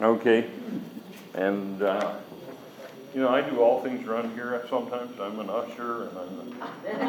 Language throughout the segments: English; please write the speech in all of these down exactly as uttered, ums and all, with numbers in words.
Okay. And, uh, you know, I do all things around here sometimes. I'm an usher and I'm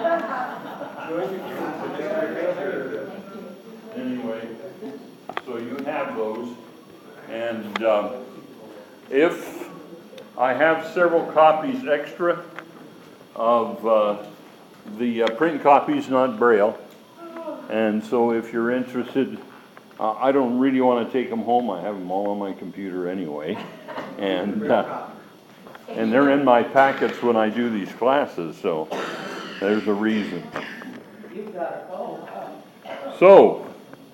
a... Anyway, so you have those. And um, if I have several copies extra of uh, the uh, print copies, not Braille. And so if you're interested, uh, I don't really want to take them home. I have them all on my computer anyway. And uh, and they're in my packets when I do these classes, so there's a reason. So,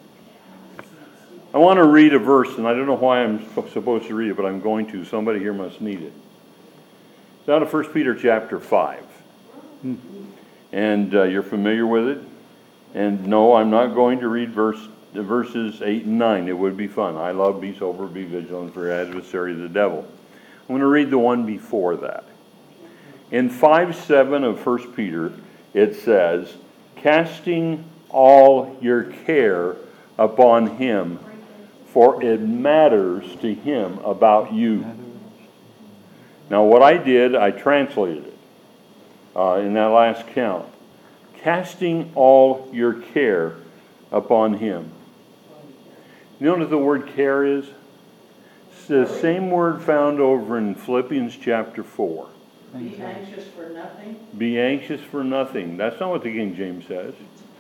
I want to read a verse, and I don't know why I'm supposed to read it, but I'm going to. Somebody here must need it. It's out of First Peter chapter five. And uh, you're familiar with it. And no, I'm not going to read verse, verses eight and nine. It would be fun. I love, be sober, be vigilant, for your adversary the devil. I'm going to read the one before that. In five seven of First Peter, it says, casting all your care upon him, for it matters to him about you. Now what I did, I translated it uh, in that last count. Casting all your care upon him. You know what the word care is? It's the same word found over in Philippians chapter four. Be anxious for nothing. Be anxious for nothing. That's not what the King James says.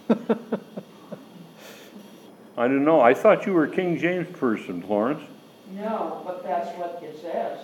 I don't know. I thought you were a King James person, Florence. No, but that's what it says.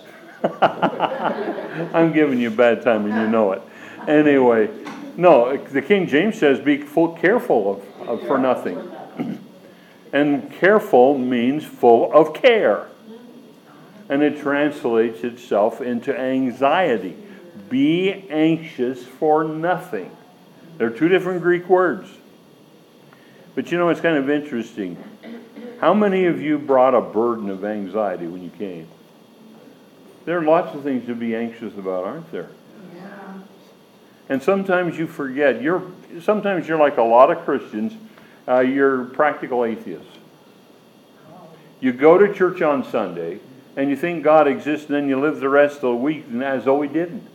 I'm giving you a bad time and you know it. Anyway, no, the King James says be full, careful of, of for nothing. And careful means full of care. And it translates itself into anxiety. Be anxious for nothing. They're two different Greek words. But you know, it's kind of interesting. How many of you brought a burden of anxiety when you came? There are lots of things to be anxious about, aren't there? Yeah. And sometimes you forget. You're sometimes you're like a lot of Christians. Uh, you're practical atheists. You go to church on Sunday, and you think God exists, and then you live the rest of the week as though He didn't.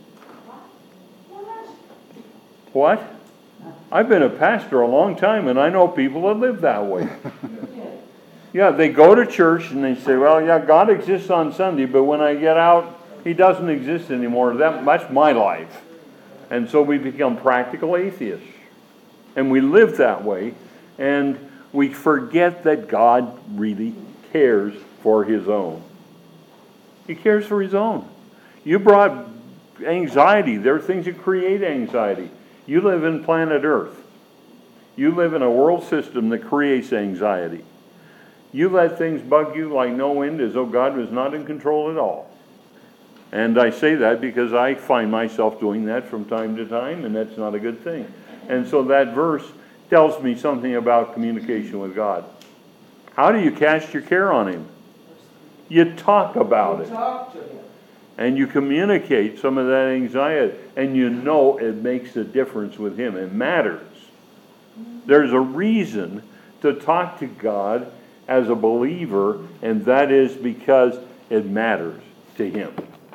What? I've been a pastor a long time, and I know people that live that way. Yeah, they go to church, and they say, well, yeah, God exists on Sunday, but when I get out, He doesn't exist anymore. That, that's my life. And so we become practical atheists. And we live that way, and we forget that God really cares for His own. He cares for His own. You brought anxiety. There are things that create anxiety. You live in planet Earth. You live in a world system that creates anxiety. You let things bug you like no end as though God was not in control at all. And I say that because I find myself doing that from time to time, and that's not a good thing. And so that verse tells me something about communication with God. How do you cast your care on Him? You talk about it. Talk to Him. And you communicate some of that anxiety, and you know it makes a difference with Him. It matters. There's a reason to talk to God as a believer, and that is because it matters to Him.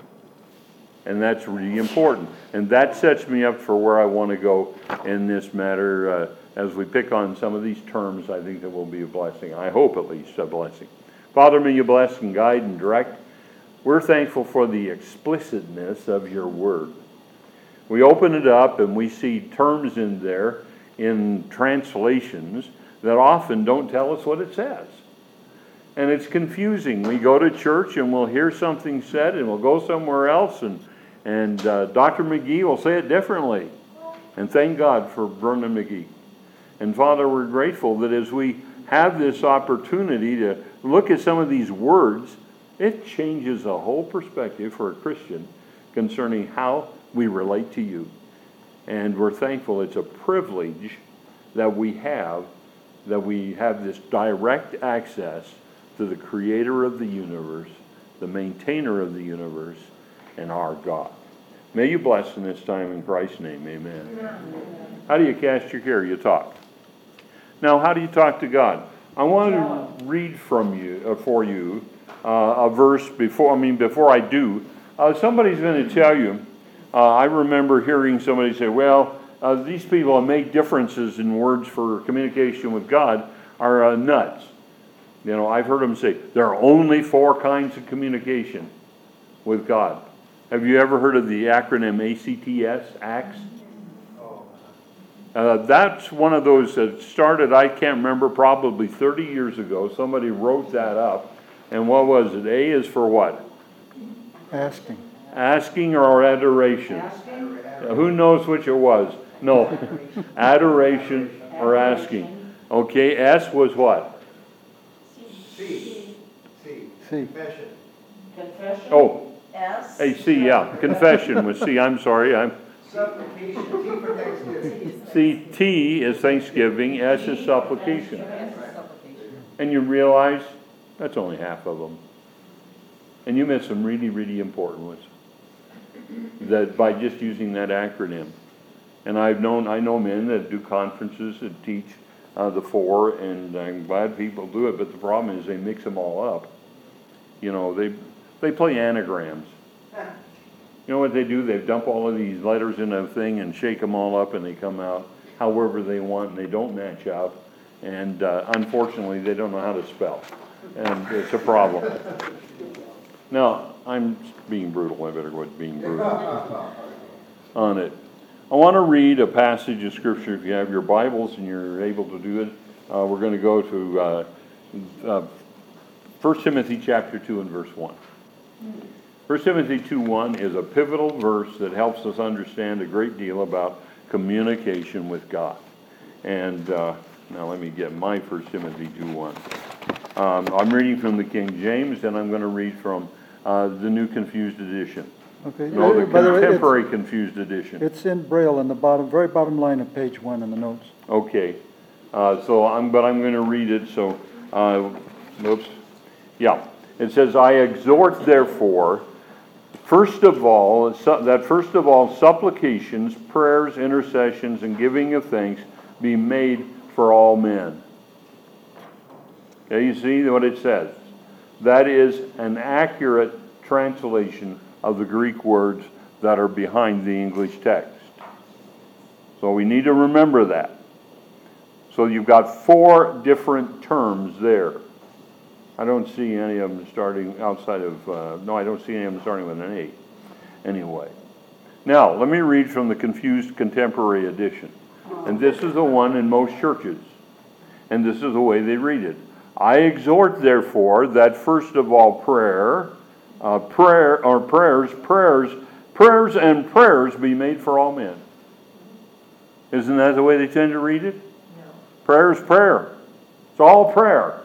And that's really important. And that sets me up for where I want to go in this matter. Uh, as we pick on some of these terms, I think that will be a blessing. I hope at least a blessing. Father, may you bless and guide and direct. We're thankful for the explicitness of your word. We open it up and we see terms in there in translations that often don't tell us what it says. And it's confusing. We go to church and we'll hear something said and we'll go somewhere else and, and uh, Doctor McGee will say it differently. And thank God for Vernon McGee. And Father, we're grateful that as we have this opportunity to look at some of these words, it changes a whole perspective for a Christian concerning how we relate to you. And we're thankful it's a privilege that we have, that we have this direct access to the creator of the universe, the maintainer of the universe, and our God. May you bless in this time in Christ's name. Amen. Amen. How do you cast your care? You talk. Now, how do you talk to God? I want to read from you, uh, for you, uh, a verse before, I mean, before I do, uh, somebody's going to tell you, uh, I remember hearing somebody say, well, uh, these people that make differences in words for communication with God are uh, nuts. You know, I've heard them say, there are only four kinds of communication with God. Have you ever heard of the acronym A C T S, ACTS? Uh, that's one of those that started, I can't remember, probably thirty years ago. Somebody wrote that up. And what was it? A is for what? Asking. Asking or adoration? Asking? Uh, who knows which it was? No. Adoration or asking. Okay, S was what? C. C. C. Confession. Confession? Oh, S? A C, yeah. Confession was C. I'm sorry. I'm Supplication. T for Thanksgiving. C. T is thanksgiving. S is supplication. And you realize that's only half of them. And you missed some really, really important ones. That by just using that acronym. And I've known, I know men that do conferences that teach uh, the four, and I'm glad people do it, but the problem is they mix them all up. You know, they they play anagrams. You know what they do? They dump all of these letters in a thing and shake them all up, and they come out however they want, and they don't match up. And uh, unfortunately, they don't know how to spell. And it's a problem. Now, I'm being brutal. I better quit being brutal on it. I want to read a passage of Scripture. If you have your Bibles and you're able to do it, uh, we're going to go to uh, uh, First Timothy chapter two and verse one. First Timothy two one is a pivotal verse that helps us understand a great deal about communication with God. And uh, now let me get my First Timothy two one. Um, I'm reading from the King James, and I'm going to read from uh, the New Confused Edition. Okay. No, the By the way, Contemporary it's, Confused Edition. it's in Braille on the bottom, very bottom line of page one in the notes. Okay. Uh, so I'm, but I'm going to read it. So, uh, oops. Yeah. It says, I exhort, therefore, first of all, that first of all, supplications, prayers, intercessions, and giving of thanks be made for all men. Okay, you see what it says? That is an accurate translation of the Greek words that are behind the English text. So we need to remember that. So you've got four different terms there. I don't see any of them starting outside of, uh, no, I don't see any of them starting with an A. Anyway. Now, let me read from the Confused Contemporary Edition. And this is the one in most churches. And this is the way they read it. I exhort, therefore, that first of all prayer, uh, prayer or prayers, prayers, prayers and prayers be made for all men. Isn't that the way they tend to read it? No. Prayer is prayer. It's all prayer.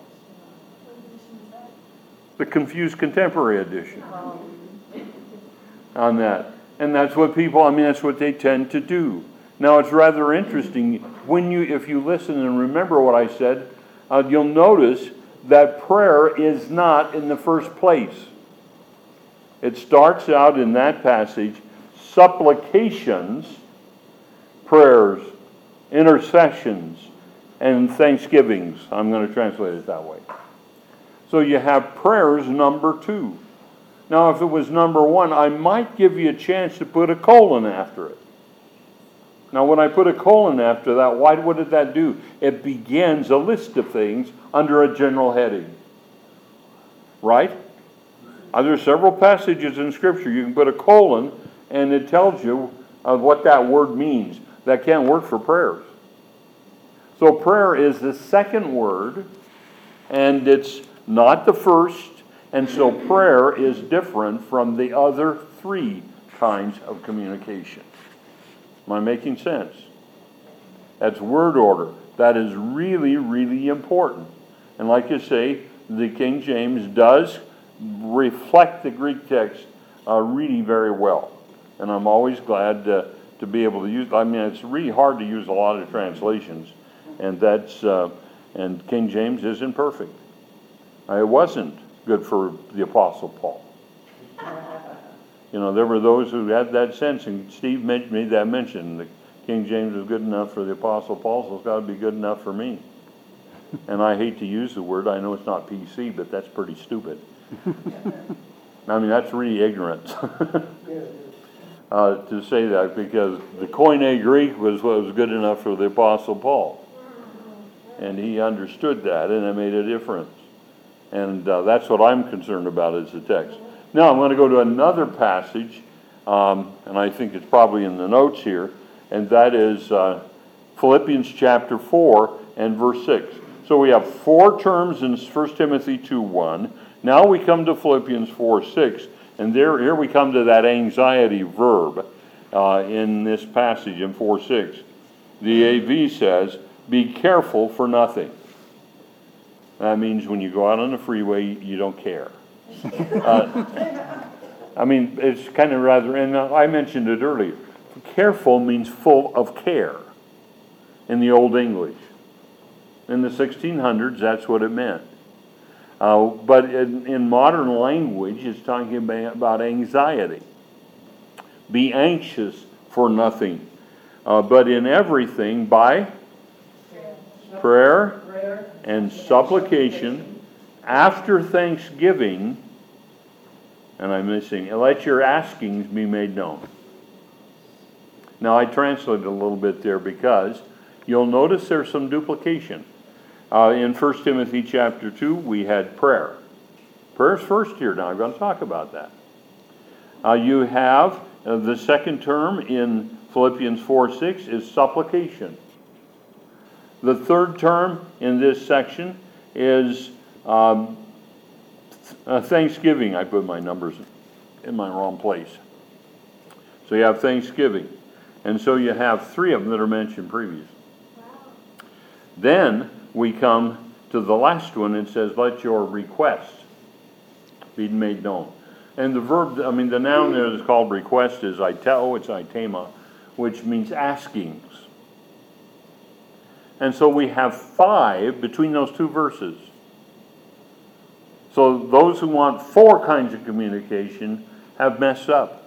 The Confused Contemporary Edition on that. And that's what people, I mean, that's what they tend to do. Now, it's rather interesting when you, if you listen and remember what I said, uh, you'll notice that prayer is not in the first place. It starts out in that passage, supplications, prayers, intercessions, and thanksgivings. I'm going to translate it that way. So you have prayers number two. Now, if it was number one, I might give you a chance to put a colon after it. Now, when I put a colon after that, why, what did that do? It begins a list of things under a general heading. Right? Uh, there are several passages in Scripture. You can put a colon, and it tells you uh, what that word means. That can't work for prayers. So prayer is the second word, and it's not the first, and so prayer is different from the other three kinds of communication. Am I making sense? That's word order. That is really, really important. And like you say, the King James does reflect the Greek text uh, really very well. And I'm always glad uh, to be able to use, I mean, it's really hard to use a lot of translations. And that's, uh, and King James isn't perfect. Uh, it wasn't good for the Apostle Paul. You know, there were those who had that sense, and Steve made that mention. The King James was good enough for the Apostle Paul, so it's got to be good enough for me. And I hate to use the word, I know it's not P C, but that's pretty stupid. I mean, that's really ignorance. uh, to say that, because the Koine Greek was what was good enough for the Apostle Paul. And he understood that, and it made a difference. And uh, that's what I'm concerned about is the text. Now I'm going to go to another passage, um, and I think it's probably in the notes here, and that is uh, Philippians chapter four and verse six. So we have four terms in First Timothy two one. Now we come to Philippians four six, and there here we come to that anxiety verb uh, in this passage in four six. The A V says, be careful for nothing. That means when you go out on the freeway, you don't care. Uh, I mean, it's kind of rather, and I mentioned it earlier. Careful means full of care in the Old English. In the sixteen hundreds, that's what it meant. Uh, but in, in modern language, it's talking about, about anxiety. Be anxious for nothing, uh, but in everything by prayer Prayer. and supplication after thanksgiving, and I'm missing, let your askings be made known. Now I translated a little bit there because you'll notice there's some duplication. Uh, in First Timothy chapter two, we had prayer. Prayer's first here now. I'm going to talk about that. Uh, you have uh, the second term in Philippians four six is supplication. The third term in this section is um, uh, thanksgiving. I put my numbers in my wrong place. So you have thanksgiving. And so you have three of them that are mentioned previously. Wow. Then we come to the last one. It says, let your requests be made known. And the verb, I mean, the noun there is called request is iteo, it's itema, which means askings. And so we have five between those two verses. So those who want four kinds of communication have messed up.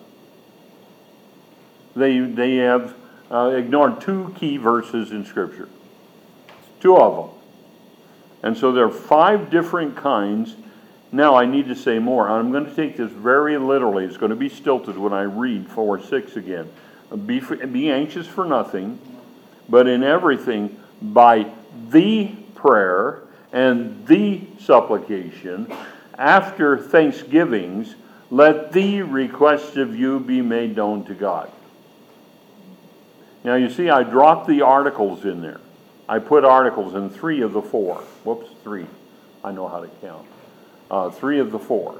They, they have uh, ignored two key verses in Scripture. Two of them. And so there are five different kinds. Now I need to say more. I'm going to take this very literally. It's going to be stilted when I read four six again. Be, be anxious for nothing, but in everything, by the prayer and the supplication, after thanksgivings, let the requests of you be made known to God. Now you see, I dropped the articles in there. I put articles in three of the four. Whoops, three. I know how to count. Uh, three of the four.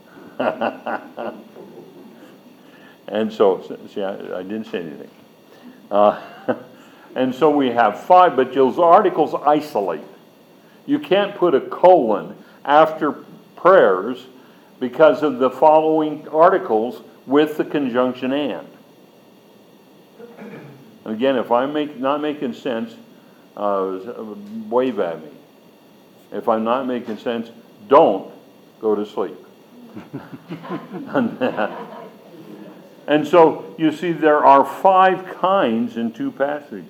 And so, see, I, I didn't say anything. Uh, and so we have five, but those articles isolate. You can't put a colon after prayers because of the following articles with the conjunction and. And again, if I'm make, not making sense, uh, wave at me. If I'm not making sense, don't go to sleep. And so, you see, there are five kinds in two passages.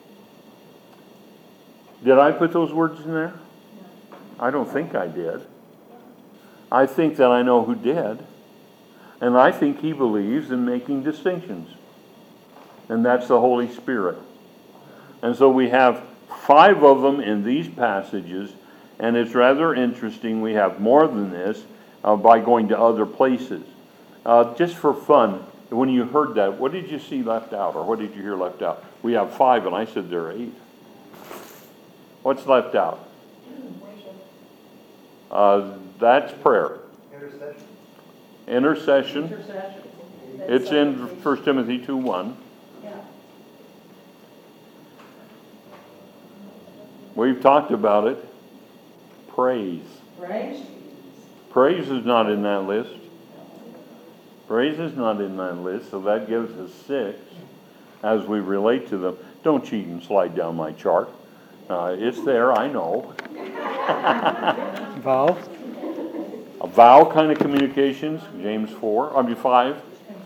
Did I put those words in there? I don't think I did. I think that I know who did. And I think he believes in making distinctions. And that's the Holy Spirit. And so we have five of them in these passages, and it's rather interesting. We have more than this uh, by going to other places. Uh, just for fun, when you heard that, what did you see left out, or what did you hear left out? We have five, and I said there are eight. What's left out? Uh, that's prayer. Intercession. Intercession. Intercession. It's in First Timothy two one. Yeah. We've talked about it. Praise. Praise. Praise is not in that list. Praise is not in that list, so that gives us six as we relate to them. Don't cheat and slide down my chart. Uh, it's there, I know. Vow. A vow kind of communications, James four, I mean five.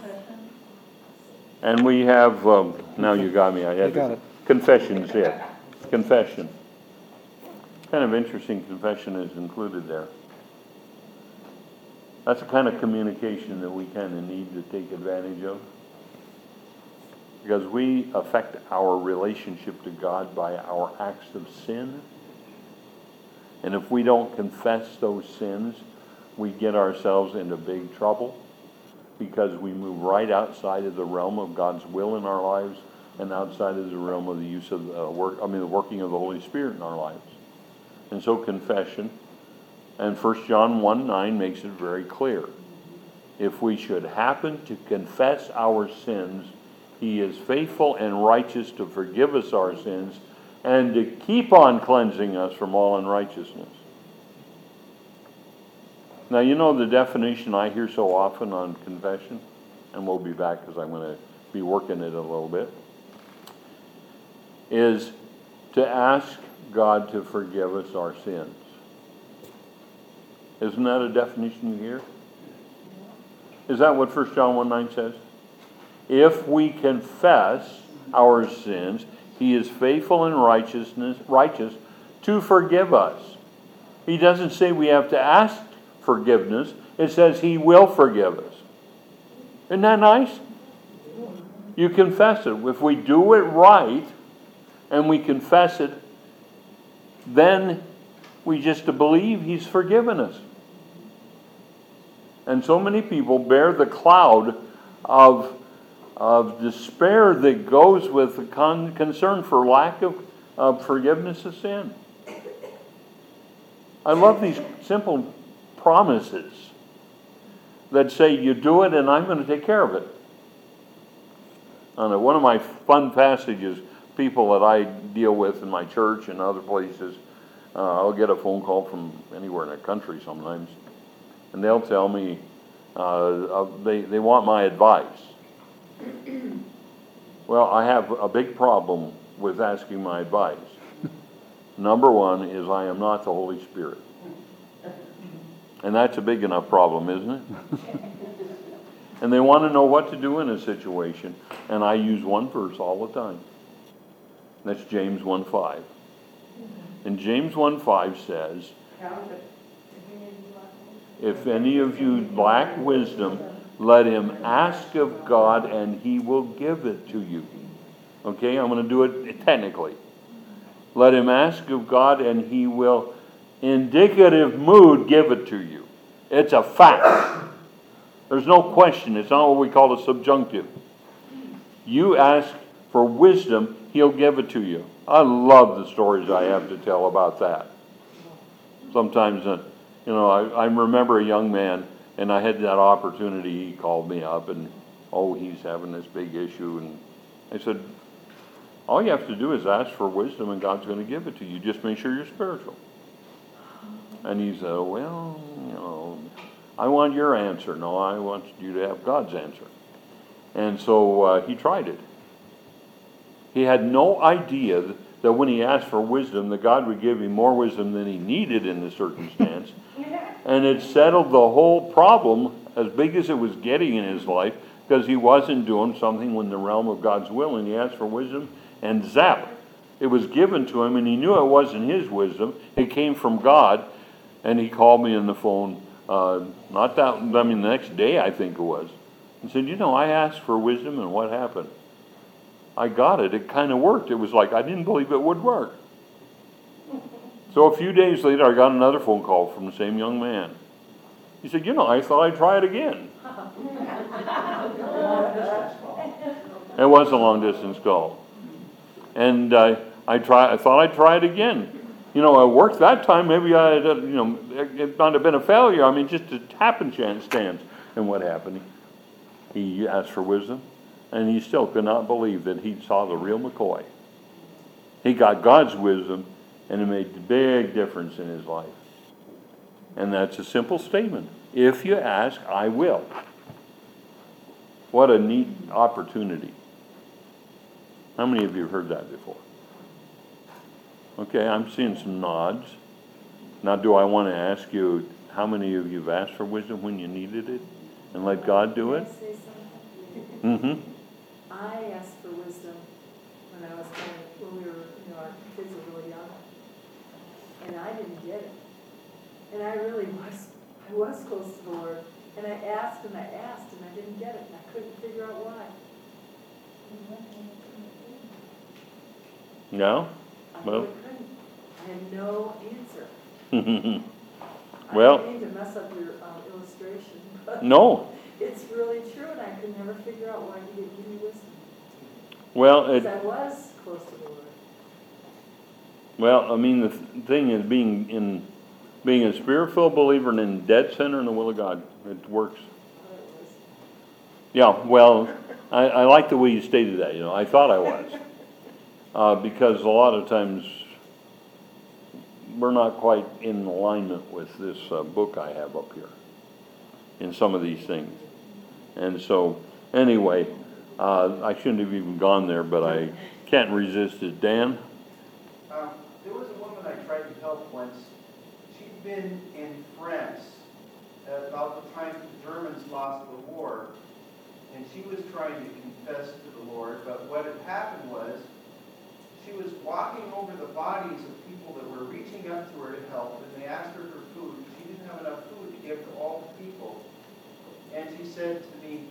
And we have, um, now you got me, I had You got it. confessions here. Confession. Kind of interesting confession is included there. That's the kind of communication that we kind of need to take advantage of. Because we affect our relationship to God by our acts of sin. And if we don't confess those sins, we get ourselves into big trouble. Because we move right outside of the realm of God's will in our lives and outside of the realm of the use of the work, I mean the working of the Holy Spirit in our lives. And so confession, and First John one nine makes it very clear. If we should happen to confess our sins, He is faithful and righteous to forgive us our sins and to keep on cleansing us from all unrighteousness. Now, you know the definition I hear so often on confession, and we'll be back because I'm going to be working it a little bit, is to ask God to forgive us our sins. Isn't that a definition you hear? Is that what First John one nine says? If we confess our sins, He is faithful and righteousness, righteous to forgive us. He doesn't say we have to ask forgiveness. It says He will forgive us. Isn't that nice? You confess it. If we do it right and we confess it, then we just believe He's forgiven us. And so many people bear the cloud of, of despair that goes with the con- concern for lack of, of forgiveness of sin. I love these simple promises that say, you do it and I'm going to take care of it. I don't know, one of my fun passages, people that I deal with in my church and other places, uh, I'll get a phone call from anywhere in the country sometimes, and they'll tell me uh, they, they want my advice. Well, I have a big problem with asking my advice. Number one is I am not the Holy Spirit. And that's a big enough problem, isn't it? And they want to know what to do in a situation. And I use one verse all the time. That's James one five. And James one five says, if any of you lack wisdom, let him ask of God and He will give it to you. Okay, I'm going to do it technically. Let him ask of God and He will, indicative mood, give it to you. It's a fact. There's no question. It's not what we call a subjunctive. You ask for wisdom, He'll give it to you. I love the stories I have to tell about that. Sometimes, uh, you know, I, I remember a young man, and I had that opportunity. He called me up, and, oh, he's having this big issue. And I said, all you have to do is ask for wisdom, and God's going to give it to you. Just make sure you're spiritual. And he said, well, you know, I want your answer. No, I want you to have God's answer. And so uh, he tried it. He had no idea that when he asked for wisdom, that God would give him more wisdom than he needed in the circumstance. And it settled the whole problem, as big as it was getting in his life, because he wasn't doing something in the realm of God's will, and he asked for wisdom, and zap, it was given to him, and he knew it wasn't his wisdom. It came from God, and he called me on the phone, uh, not that, I mean, the next day, I think it was, and said, you know, I asked for wisdom, and what happened? I got it. It kind of worked. It was like I didn't believe it would work. So a few days later, I got another phone call from the same young man. He said, you know, I thought I'd try it again. It was a long-distance call. And uh, I try, I thought I'd try it again. You know, it worked that time. Maybe I, you know, it might have been a failure. I mean, just a happen chance stance. And what happened? He asked for wisdom. And he still could not believe that he saw the real McCoy. He got God's wisdom, and it made a big difference in his life. And that's a simple statement. If you ask, I will. What a neat opportunity. How many of you have heard that before? Okay, I'm seeing some nods. Now, do I want to ask you, how many of you have asked for wisdom when you needed it? And let God do it? Mm-hmm. I asked for wisdom when I was kind of, when we were, you know, our kids were really young. and I didn't get it. And I really was, I was close to the Lord. And I asked and I asked and I didn't get it, and I couldn't figure out why. No? I Well. really couldn't. I had no answer. Well. I didn't mean to mess up your um, illustration, but No. it's really true, and I could never figure out why He didn't give me wisdom. Well, it, Because I was close to the Lord. well, I mean, the th- thing is being in, being a spirit-filled believer and in dead center in the will of God. It works. But it was, Yeah, well, I, I like the way you stated that, you know, I thought I was. Uh, because a lot of times we're not quite in alignment with this uh, book I have up here in some of these things. And so, anyway, uh, I shouldn't have even gone there, but I can't resist it. Dan? Um, there was a woman I tried to help once. She'd been in France at about the time the Germans lost the war, and she was trying to confess to the Lord, but what had happened was she was walking over the bodies of people that were reaching up to her to help, and they asked her for food. She didn't have enough food to give to all the people. And she said to me,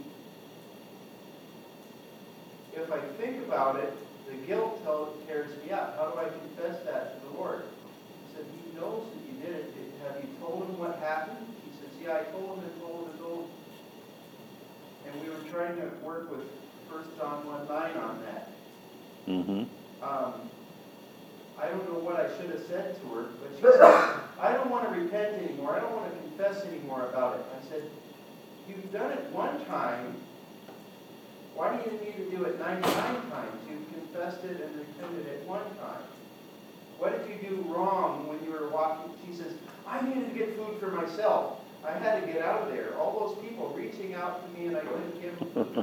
if I think about it, the guilt tears me up. How do I confess that to the Lord? He said, He knows that you did it. Have you told Him what happened? She says, yeah, I told Him and told Him and told Him. And we were trying to work with First John one nine on that. Mm-hmm. Um, I don't know what I should have said to her, but she said, I don't want to repent anymore. I don't want to confess anymore about it. I said, you've done it one time. Why do you need to do it ninety-nine times? You've confessed it and repented it one time. What did you do wrong when you were walking? She says, I needed to get food for myself. I had to get out of there. All those people reaching out to me and I couldn't give them food.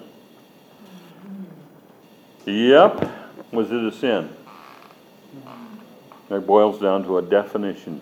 Yep. Was it a sin? It boils down to a definition.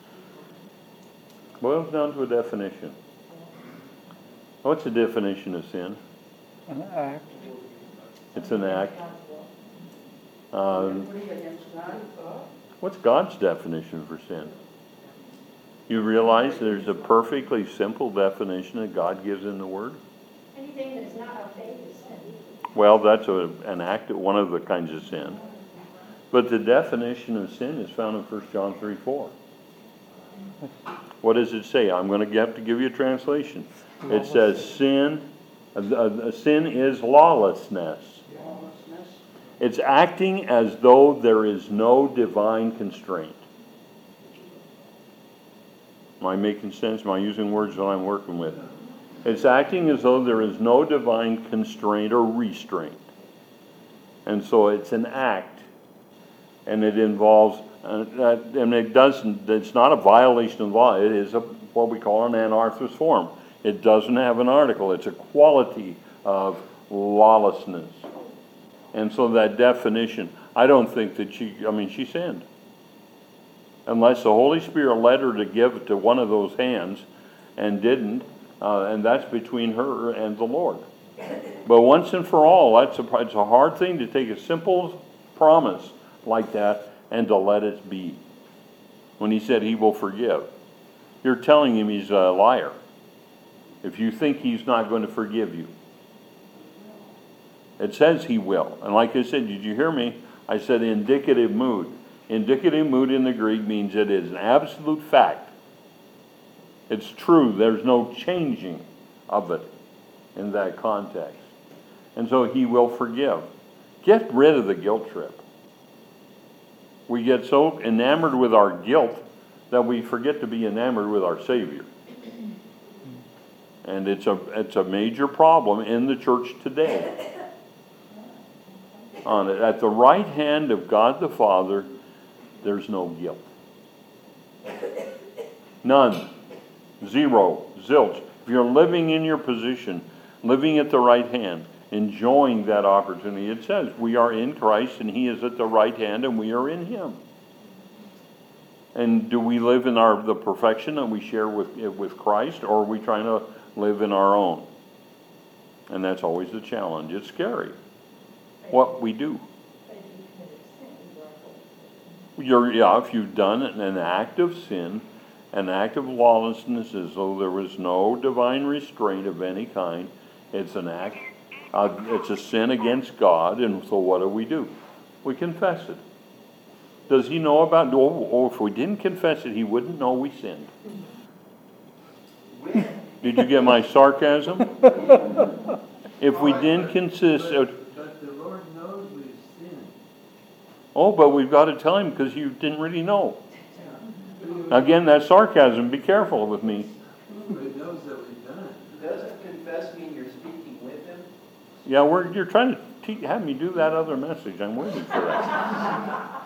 Boils down to a definition. What's the definition of sin? An act. It's an act. Um, Agree against God. what's God's definition for sin? You realize there's a perfectly simple definition that God gives in the Word? Anything that is not of faith is sin. Well, that's a, an act, one of the kinds of sin. But the definition of sin is found in First John three four. What does it say? I'm going to have to give you a translation. It says sin, a, a, a sin is lawlessness. Lawlessness. It's acting as though there is no divine constraint. Am I making sense? Am I using words that I'm working with? It's acting as though there is no divine constraint or restraint. And so it's an act. And it involves, uh, that, and it doesn't, it's not a violation of law. It is a, what we call an anarthrous form. It doesn't have an article. It's a quality of lawlessness. And so that definition, I don't think that she, I mean, she sinned. Unless the Holy Spirit led her to give it to one of those hands and didn't, uh, and that's between her and the Lord. But once and for all, that's a, it's a hard thing to take a simple promise like that and to let it be. When he said he will forgive, you're telling him he's a liar if you think he's not going to forgive you. It says he will. And like I said, did you hear me? I said indicative mood. Indicative mood in the Greek means it is an absolute fact. It's true. There's no changing of it in that context. And so he will forgive. Get rid of the guilt trip. We get so enamored with our guilt that we forget to be enamored with our Savior. And it's a, it's a major problem in the church today. On it, at the right hand of God the Father, there's no guilt. None. Zero. Zilch. If you're living in your position, living at the right hand, enjoying that opportunity, it says we are in Christ and he is at the right hand and we are in him. And do we live in our the perfection that we share with, with Christ, or are we trying to live in our own? And that's always the challenge. It's scary what we do. you're, yeah, if you've done an act of sin, an act of lawlessness, as though there was no divine restraint of any kind, it's an act, uh, it's a sin against God, and so what do we do? We confess it. Does he know about, oh, oh if we didn't confess it, he wouldn't know we sinned. When? Did you get my sarcasm? If we didn't consist of... But the Lord knows we've sinned. Oh, but we've got to tell him because you didn't really know. Again, that's sarcasm. Be careful with me. But he knows that we've done it. Doesn't confess mean you're speaking with him? Yeah, we're, you're trying to te- have me do that other message. I'm waiting for that.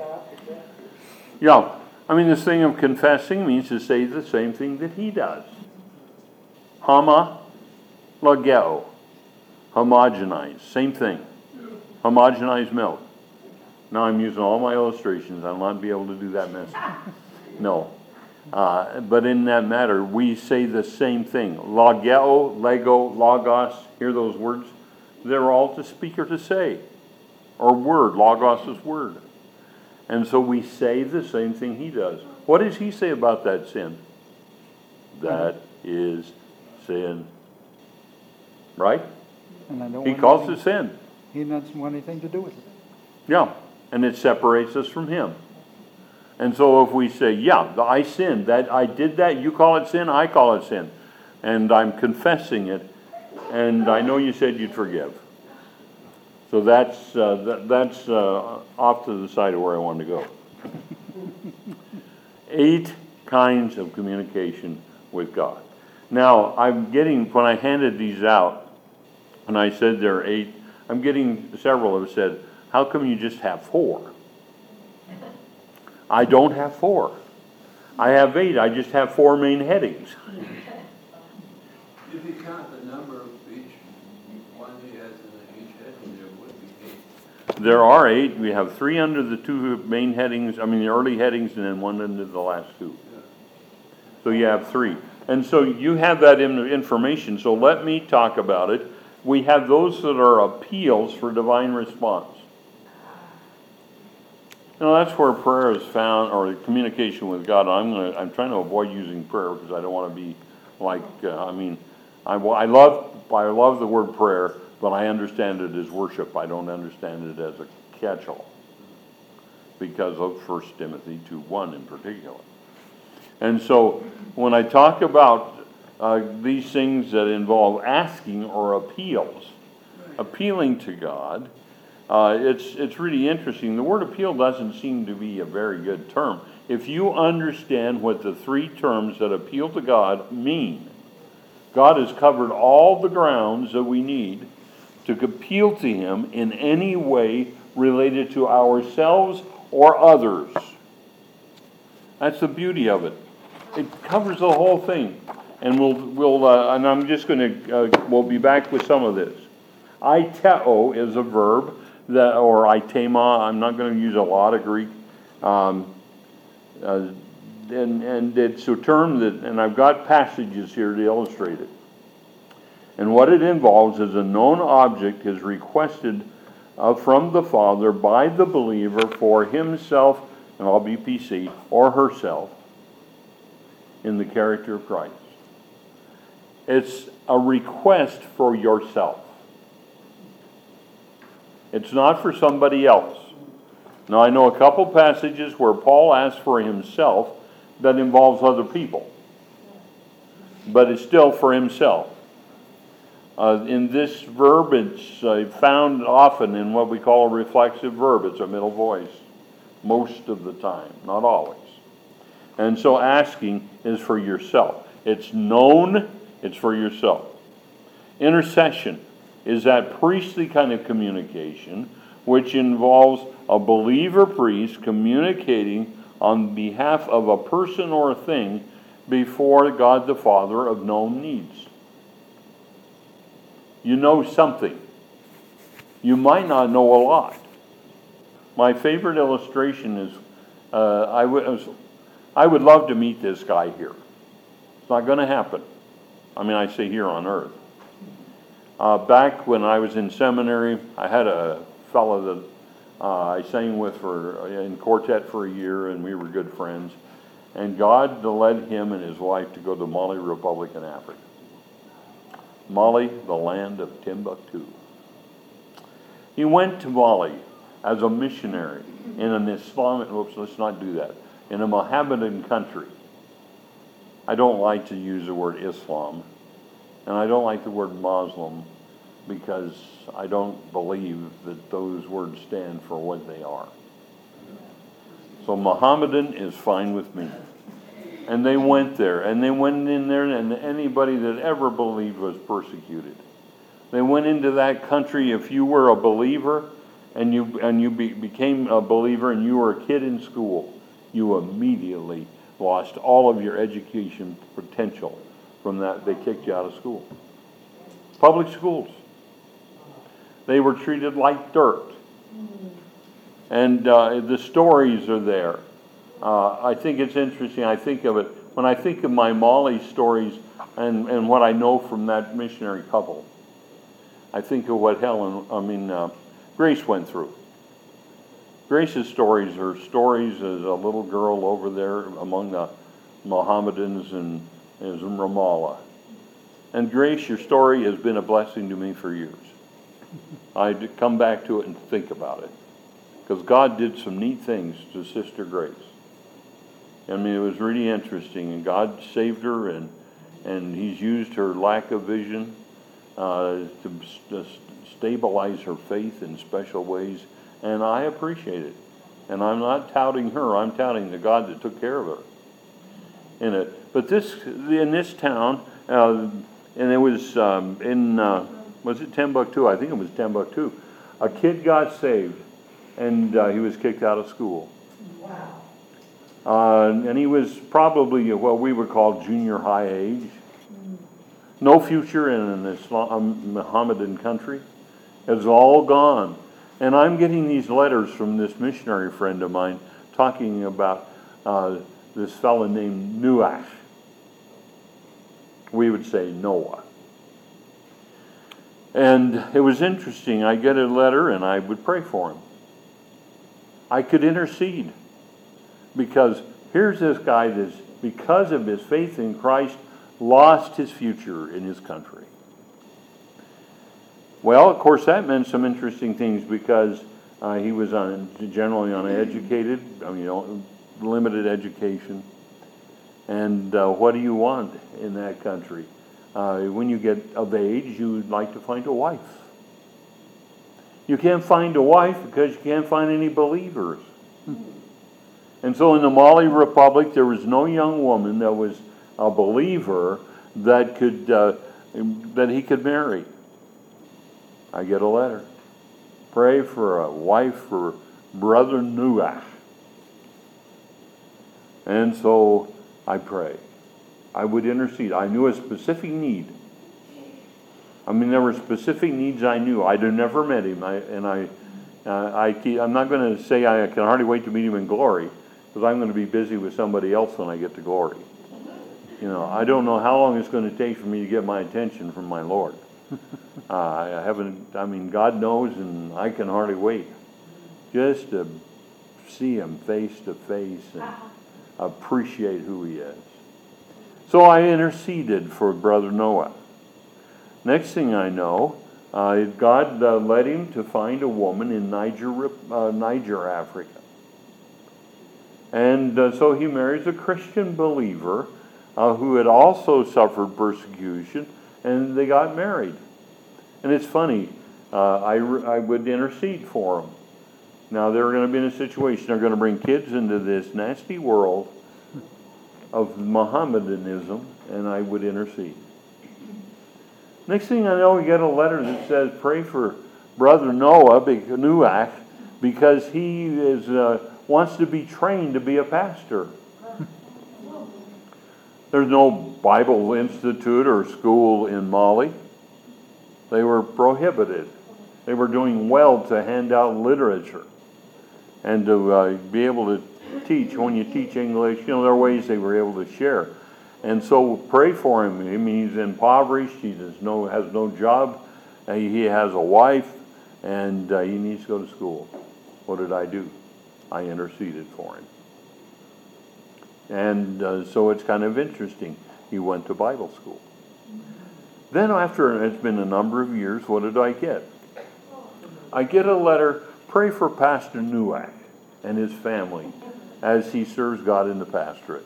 Yeah, I mean, this thing of confessing means to say the same thing that he does. Hama, lageo. Homogenize, same thing. Homogenized milk. Now I'm using all my illustrations. I'll not be able to do that message. No. Uh, but in that matter, we say the same thing. Logeo, lego, logos, hear those words? They're all to speak or to say. Or word, logos is word. And so we say the same thing he does. What does he say about that sin? That is sin. Right? And I don't He want calls anything- it sin. He doesn't want anything to do with it. Yeah, and it separates us from him. And so if we say, yeah, I sinned, that I did that, you call it sin, I call it sin. And I'm confessing it, and I know you said you'd forgive. So that's, uh, that, that's uh, off to the side of where I wanted to go. Eight kinds of communication with God. Now, I'm getting, when I handed these out, and I said there are eight, I'm getting, several have said, how come you just have four? I don't have four. I have eight, I just have four main headings. If you count the number of each one he has in each heading, there would be eight. There are eight, we have three under the two main headings, I mean the early headings, and then one under the last two. So you have three. And so you have that in information, so let me talk about it. We have those that are appeals for divine response. Now that's where prayer is found, or communication with God. I'm gonna, I'm trying to avoid using prayer because I don't want to be like, uh, I mean, I, I love, I love the word prayer, but I understand it as worship. I don't understand it as a catch-all because of First Timothy two one in particular. And so when I talk about uh, these things that involve asking or appeals, appealing to God, uh, it's it's really interesting. The word appeal doesn't seem to be a very good term. If you understand what the three terms that appeal to God mean, God has covered all the grounds that we need to appeal to him in any way related to ourselves or others. That's the beauty of it. It covers the whole thing. And we'll, we'll uh, and I'm just going to, uh, we'll be back with some of this. Aiteo is a verb, that, or aitema, I'm not going to use a lot of Greek. Um, uh, and, and it's a term that, and I've got passages here to illustrate it. And what it involves is a known object is requested uh, from the Father by the believer for himself, and I'll be P C, or herself, in the character of Christ. It's a request for yourself. It's not for somebody else. Now, I know a couple passages where Paul asks for himself that involves other people, but it's still for himself. Uh, in this verb, it's uh, found often in what we call a reflexive verb. It's a middle voice, most of the time, not always. And so asking is for yourself. It's known, it's for yourself. Intercession is that priestly kind of communication which involves a believer priest communicating on behalf of a person or a thing before God the Father of known needs. You know something. You might not know a lot. My favorite illustration is uh, I, w- I would love to meet this guy here. It's not going to happen. I mean, I say here on earth. Uh, back when I was in seminary, I had a fellow that uh, I sang with for in quartet for a year, and we were good friends. And God led him and his wife to go to Mali Republic in Africa. Mali, the land of Timbuktu. He went to Mali as a missionary in an Islamic, oops, let's not do that, in a Mohammedan country. I don't like to use the word Islam, and I don't like the word Muslim, because I don't believe that those words stand for what they are. So Mohammedan is fine with me. And they went there, and they went in there, and anybody that ever believed was persecuted. They went into that country. If you were a believer, and you and you be, became a believer, and you were a kid in school, you immediately lost all of your education potential from that. They kicked you out of school. Public schools. They were treated like dirt. And uh, the stories are there. Uh, I think it's interesting. I think of it, when I think of my Mali stories and, and what I know from that missionary couple, I think of what Helen, I mean, uh, Grace went through. Grace's stories are stories as a little girl over there among the Mohammedans and is in Ramallah. And Grace, your story has been a blessing to me for years. I come back to it and think about it, because God did some neat things to Sister Grace. I mean, it was really interesting, and God saved her, and and He's used her lack of vision uh, to, to stabilize her faith in special ways, and I appreciate it. And I'm not touting her; I'm touting the God that took care of her in it. But this, in this town, uh, and it was um, in uh, was it Timbuktu? I think it was Timbuktu. A kid got saved, and uh, he was kicked out of school. Wow. Uh, and he was probably what we would call junior high age. No future in an Islam, Mohammedan country. It's all gone. And I'm getting these letters from this missionary friend of mine talking about uh, this fellow named Nuach. We would say Noah. And it was interesting. I get a letter and I would pray for him. I could intercede. Because here's this guy that's, because of his faith in Christ, lost his future in his country. Well, of course, that meant some interesting things, because uh, he was un, generally uneducated, I mean, you know, limited education. And uh, what do you want in that country? Uh, when you get of age, you'd like to find a wife. You can't find a wife because you can't find any believers. And so in the Mali Republic, there was no young woman that was a believer that could uh, that he could marry. I get a letter. Pray for a wife for Brother Nuach. And so I pray. I would intercede. I knew a specific need. I mean, there were specific needs I knew. I'd never met him, I, and I, uh, I keep, I'm not going to say I can hardly wait to meet him in glory, because I'm going to be busy with somebody else when I get to glory. You know, I don't know how long it's going to take for me to get my attention from my Lord. uh, I haven't, I mean, God knows, and I can hardly wait just to see him face to face and appreciate who he is. So I interceded for Brother Noah. Next thing I know, uh, God uh, led him to find a woman in Niger, uh, Niger, Africa. And uh, so he marries a Christian believer uh, who had also suffered persecution, and they got married. And it's funny, uh, I, I would intercede for them. Now they're going to be in a situation, they're going to bring kids into this nasty world of Mohammedanism, and I would intercede. Next thing I know, we get a letter that says, pray for Brother Noah, Nuach, because he is uh, wants to be trained to be a pastor. There's no Bible institute or school in Mali. They were prohibited. They were doing well to hand out literature and to uh, be able to teach. When you teach English, you know, there are ways they were able to share. And so pray for him. I mean, he's impoverished. He does no, has no job. Uh, he has a wife, and uh, he needs to go to school. What did I do? I interceded for him. And uh, so it's kind of interesting. He went to Bible school. Then after it's been a number of years, what did I get? I get a letter, pray for Pastor Newak and his family as he serves God in the pastorate.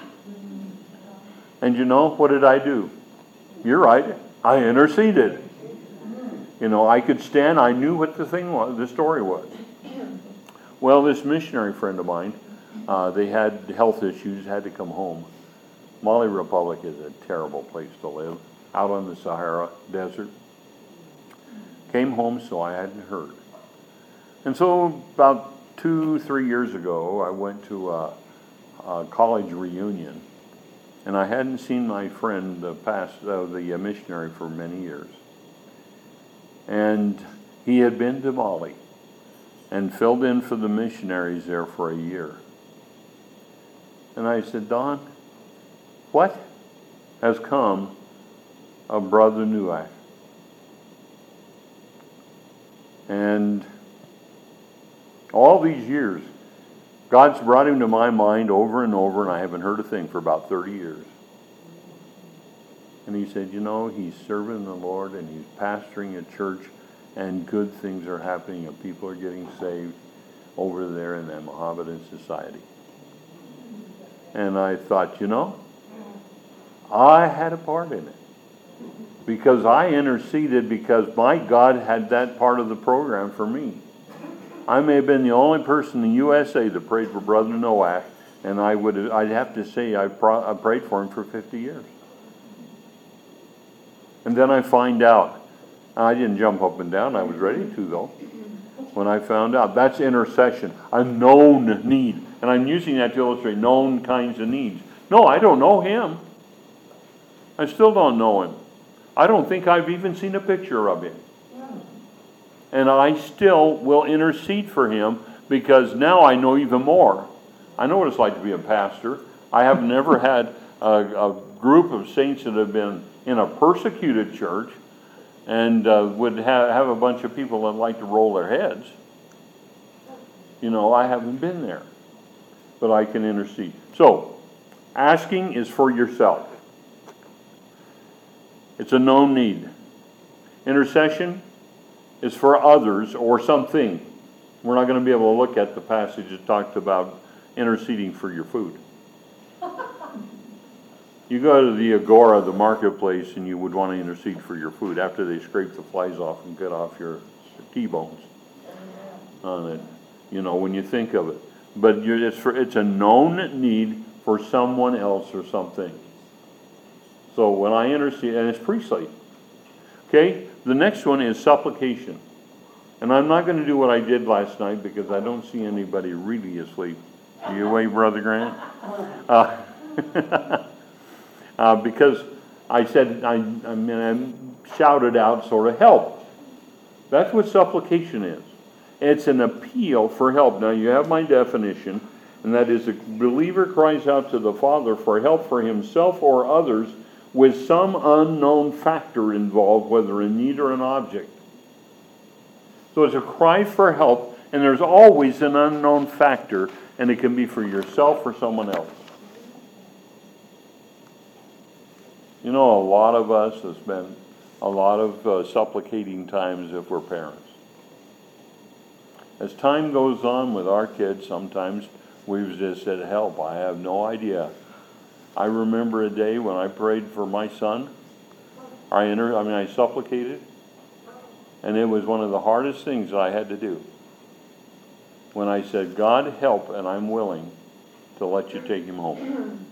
And you know, what did I do? You're right, I interceded. You know, I could stand, I knew what the thing was, the story was. Well, this missionary friend of mine, uh, they had health issues, had to come home. Mali Republic is a terrible place to live, out on the Sahara Desert. Came home, so I hadn't heard. And so about two, three years ago, I went to a, a college reunion, and I hadn't seen my friend, the past, uh, the missionary, for many years. And he had been to Mali and filled in for the missionaries there for a year. And I said, Don, what has come of Brother Newak? And all these years, God's brought him to my mind over and over, and I haven't heard a thing for about thirty years. And he said, you know, he's serving the Lord, and he's pastoring a church, and good things are happening, and people are getting saved over there in that Mohammedan society. And I thought, you know, I had a part in it. Because I interceded because my God had that part of the program for me. I may have been the only person in the U S A that prayed for Brother Nowak, and I would I'd have to say I, pro- I prayed for him for fifty years. And then I find out, I didn't jump up and down, I was ready to though, when I found out. That's intercession, a known need. And I'm using that to illustrate known kinds of needs. No, I don't know him. I still don't know him. I don't think I've even seen a picture of him. And I still will intercede for him because now I know even more. I know what it's like to be a pastor. I have never had a, a group of saints that have been in a persecuted church and uh, would ha- have a bunch of people that like to roll their heads. You know, I haven't been there. But I can intercede. So, asking is for yourself. It's a known need. Intercession is for others or something. We're not going to be able to look at the passage that talked about interceding for your food. You go to the Agora, the marketplace, and you would want to intercede for your food after they scrape the flies off and cut off your T-bones on it, you know, when you think of it. But you're, it's, for, it's a known need for someone else or something. So when I intercede, and it's priestly. Okay, the next one is supplication. And I'm not going to do what I did last night because I don't see anybody really asleep. Are you awake, Brother Grant? Uh, uh, because I said, I, I mean, I shouted out sort of help. That's what supplication is. It's an appeal for help. Now you have my definition, and that is a believer cries out to the Father for help for himself or others with some unknown factor involved, whether a need or an object. So it's a cry for help, and there's always an unknown factor, and it can be for yourself or someone else. You know, a lot of us have spent a lot of uh, supplicating times if we're parents. As time goes on with our kids, sometimes we've just said, help, I have no idea. I remember a day when I prayed for my son. I, inter- I mean, I supplicated. And it was one of the hardest things that I had to do. When I said, God, help, and I'm willing to let you take him home.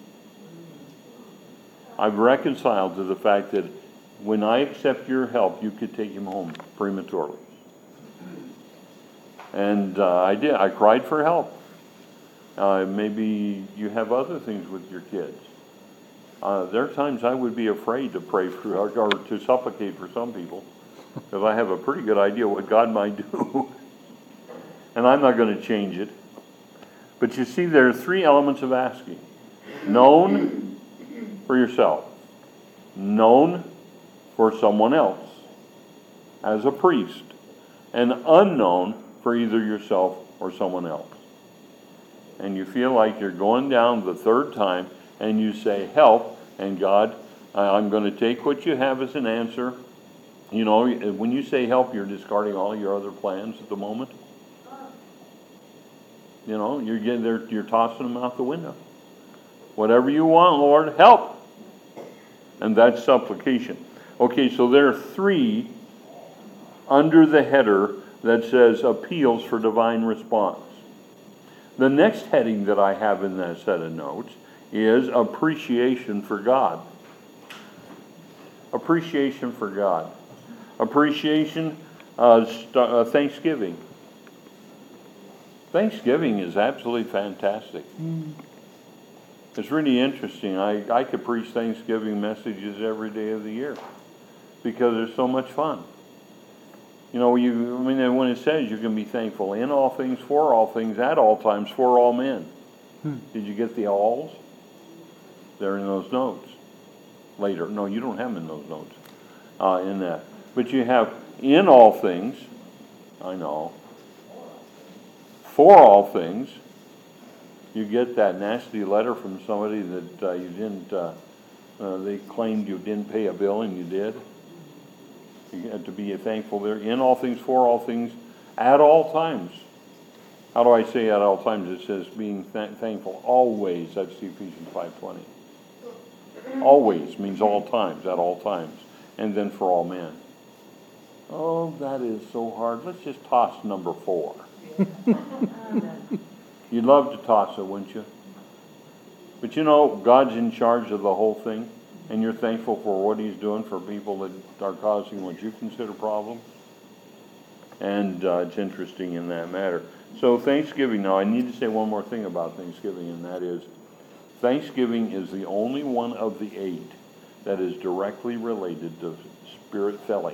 I've reconciled to the fact that when I accept your help, you could take him home prematurely. And uh, I did. I cried for help. Uh, maybe you have other things with your kids. Uh, there are times I would be afraid to pray for or, or to supplicate for some people because I have a pretty good idea what God might do. And I'm not going to change it. But you see, there are three elements of asking. Known for yourself. Known for someone else as a priest. And unknown for either yourself or someone else. And you feel like you're going down the third time, and you say, help, and God, I'm going to take what you have as an answer. You know, when you say help, you're discarding all your other plans at the moment. You know, you're getting there, you're tossing them out the window. Whatever you want, Lord, help. And that's supplication. Okay, so there are three under the header that says appeals for divine response. The next heading that I have in that set of notes is appreciation for God. Appreciation for God. Appreciation, uh, st- uh, thanksgiving. Thanksgiving is absolutely fantastic. Mm. It's really interesting. I, I could preach Thanksgiving messages every day of the year because it's so much fun. You know, you, I mean, when it says you can be thankful in all things, for all things, at all times, for all men. Hmm. Did you get the alls? They're in those notes later. No, you don't have them in those notes uh, in that. But you have in all things, I know, for all things. You get that nasty letter from somebody that uh, you didn't, uh, uh, they claimed you didn't pay a bill and you did. You had to be thankful there. In all things, for all things, at all times. How do I say at all times? It says being th- thankful always. That's Ephesians five twenty. Always means all times, at all times. And then for all men. Oh, that is so hard. Let's just toss number four. You'd love to toss it, wouldn't you? But you know, God's in charge of the whole thing. And you're thankful for what he's doing for people that are causing what you consider problems. And uh, it's interesting in that matter. So Thanksgiving, now I need to say one more thing about Thanksgiving, and that is Thanksgiving is the only one of the eight that is directly related to spirit filling.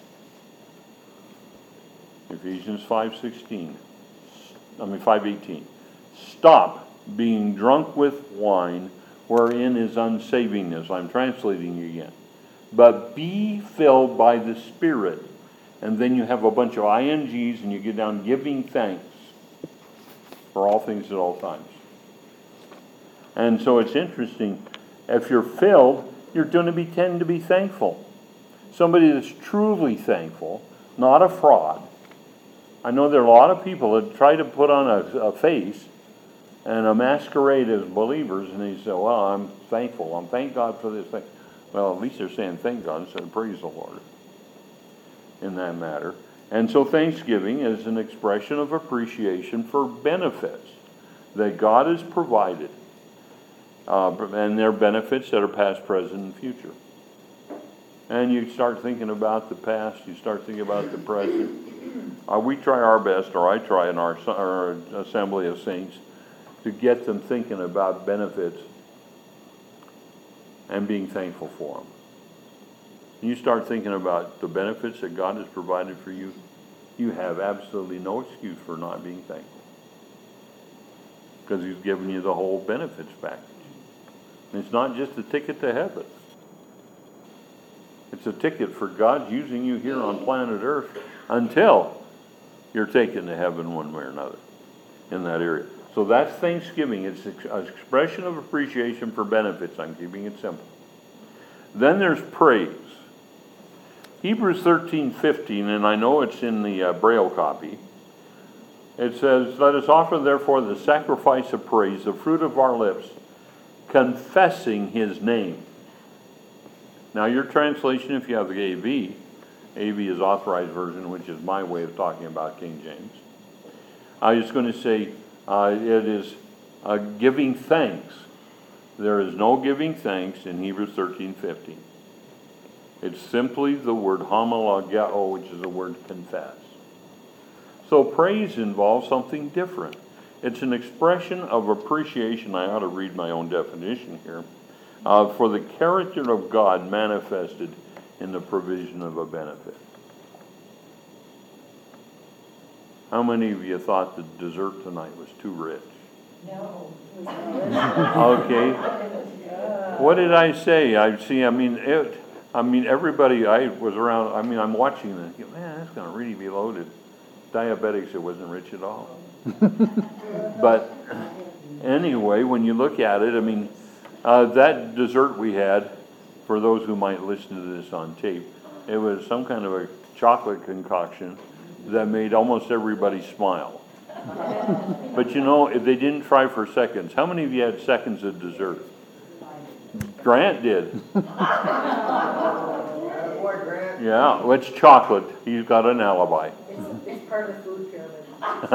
Ephesians five sixteen, I mean five eighteen. Stop being drunk with wine, wherein is unsavingness. I'm translating you again. But be filled by the Spirit. And then you have a bunch of I N Gs and you get down giving thanks for all things at all times. And so it's interesting. If you're filled, you're going to be tend to be thankful. Somebody that's truly thankful, not a fraud. I know there are a lot of people that try to put on a, a face and a masquerade as believers, and they say, well, I'm thankful. I'm thank God for this thing. Well, at least they're saying thank God instead of praise the Lord in that matter. And so Thanksgiving is an expression of appreciation for benefits that God has provided. Uh, and they're benefits that are past, present, and future. And you start thinking about the past, you start thinking about the present. Uh, we try our best, or I try in our, our Assembly of Saints, to get them thinking about benefits and being thankful for them. And you start thinking about the benefits that God has provided for you, you have absolutely no excuse for not being thankful. Because he's given you the whole benefits package. And it's not just a ticket to heaven. It's a ticket for God using you here on planet Earth until you're taken to heaven one way or another in that area. So that's Thanksgiving. It's an expression of appreciation for benefits. I'm keeping it simple. Then there's praise. Hebrews thirteen fifteen, and I know it's in the uh, Braille copy. It says, let us offer therefore the sacrifice of praise, the fruit of our lips, confessing his name. Now your translation, if you have the A V, A V is authorized version, which is my way of talking about King James. I was going to say, uh, it is uh, giving thanks. There is no giving thanks in Hebrews thirteen fifteen. It's simply the word homologeo, which is the word confess. So praise involves something different. It's an expression of appreciation. I ought to read my own definition here. Uh, for the character of God manifested in the provision of a benefit. How many of you thought the dessert tonight was too rich? No. Okay. What did I say? I see. I mean, it. I mean, everybody. I was around. I mean, I'm watching this. Man, that's going to really be loaded. Diabetics, it wasn't rich at all. But anyway, when you look at it, I mean, uh, that dessert we had, for those who might listen to this on tape, it was some kind of a chocolate concoction that made almost everybody smile. But you know, if they didn't try for seconds, how many of you had seconds of dessert? Grant did. Yeah, well, it's chocolate. He's got an alibi. It's, it's part of the food pyramid.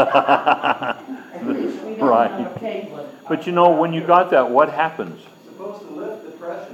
Right. But you know, when you got that, what happens? Supposed to lift depression.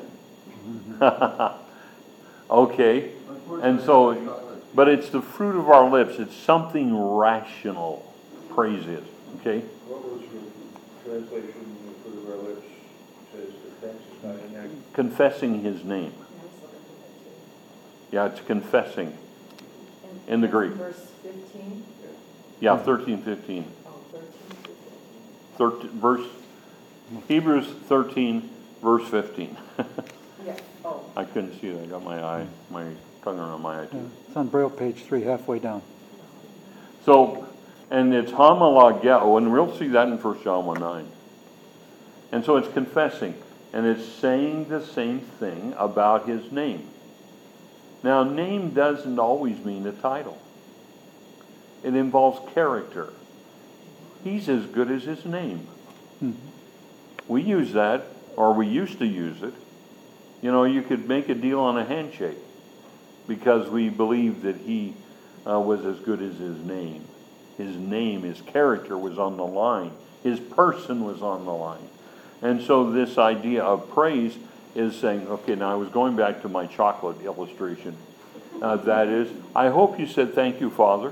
Okay. And so, but it's the fruit of our lips. It's something rational. Praise is. Okay? What was the translation, the fruit of our lips, says the text is not in there? Confessing his name. Yeah, it's confessing. In the Greek. Verse fifteen? Yeah, thirteen, fifteen. Oh, thirteen, fifteen. thirteen verse, Hebrews thirteen, verse fifteen. Yeah, oh. I couldn't see that. I got my eye, my tongue around my eye Yeah, too. It's on Braille page three, halfway down. So, and it's homologeo, and we'll see that in First John one nine. And so it's confessing, and it's saying the same thing about his name. Now, name doesn't always mean a title. It involves character. He's as good as his name. Mhm. We use that, or we used to use it. You know, you could make a deal on a handshake because we believed that he uh, was as good as his name. His name, his character was on the line. His person was on the line. And so this idea of praise is saying, okay, now I was going back to my chocolate illustration. Uh, that is, I hope you said thank you, Father.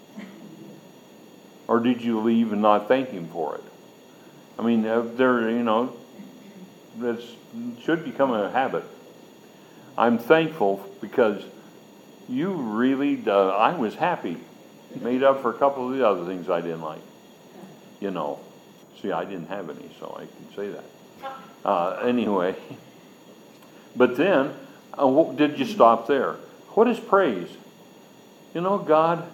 Or did you leave and not thank him for it? I mean, uh, there, you know, this should become a habit. I'm thankful because you really, uh, I was happy. Made up for a couple of the other things I didn't like. You know, see, I didn't have any, so I can say that. Uh, anyway, but then, uh, what, did you stop there? What is praise? You know, God,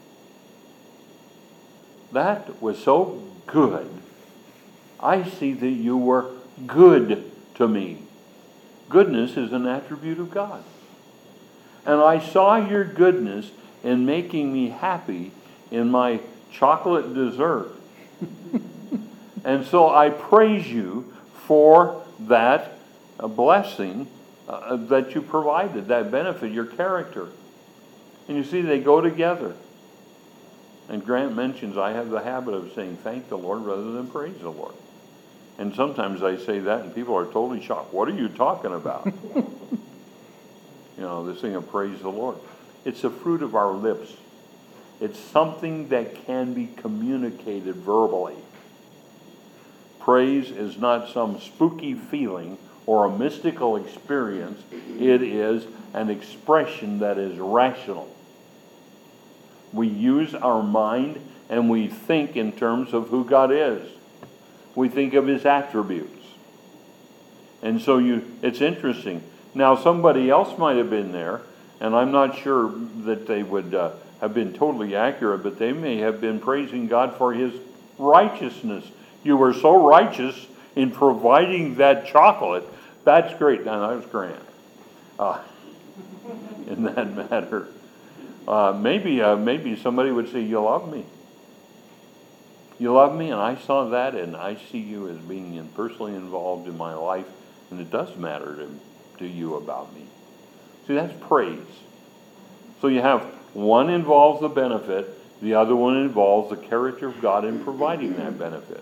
that was so good. I see that you were good to me. Goodness is an attribute of God. And I saw your goodness in making me happy in my chocolate dessert. And so I praise you for that uh, blessing uh, that you provided, that benefit, your character. And you see, they go together. And Grant mentions, I have the habit of saying thank the Lord rather than praise the Lord. And sometimes I say that and people are totally shocked. What are you talking about? You know, this thing of praise the Lord. It's the fruit of our lips. It's something that can be communicated verbally. Praise is not some spooky feeling or a mystical experience. It is an expression that is rational. We use our mind and we think in terms of who God is. We think of his attributes. And so you, it's interesting. Now somebody else might have been there, and I'm not sure that they would uh, have been totally accurate, but they may have been praising God for his righteousness. You were so righteous in providing that chocolate. That's great. Now, that was grand. Uh, in that matter. Uh, maybe, uh, maybe somebody would say, you love me. You love me, and I saw that, and I see you as being in, personally involved in my life, and it does matter to, to you about me. See, that's praise. So you have one involves the benefit, the other one involves the character of God in providing that benefit.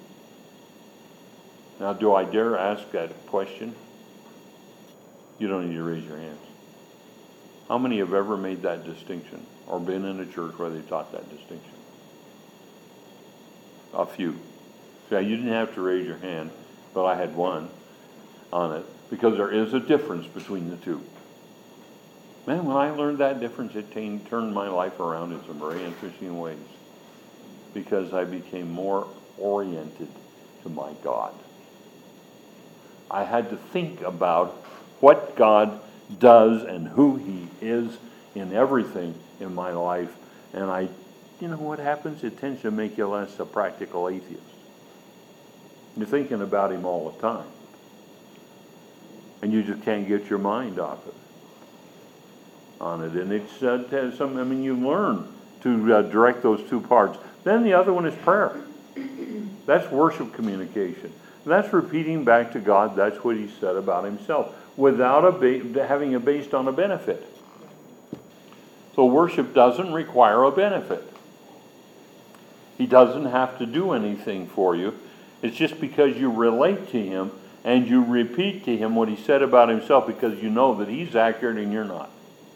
Now, do I dare ask that question? You don't need to raise your hands. How many have ever made that distinction or been in a church where they taught that distinction? A few. See, you didn't have to raise your hand, but I had one on it because there is a difference between the two. Man, when I learned that difference, it t- turned my life around in some very interesting ways because I became more oriented to my God. I had to think about what God does and who he is in everything in my life. And I, you know what happens? It tends to make you less a practical atheist. You're thinking about him all the time. And you just can't get your mind off it, on it. And it's uh, some, I mean, you learn to uh, direct those two parts. Then the other one is prayer. That's worship communication. And that's repeating back to God, that's what he said about himself, without a ba- having it based on a benefit. So worship doesn't require a benefit. He doesn't have to do anything for you. It's just because you relate to him and you repeat to him what he said about himself, because you know that he's accurate and you're not.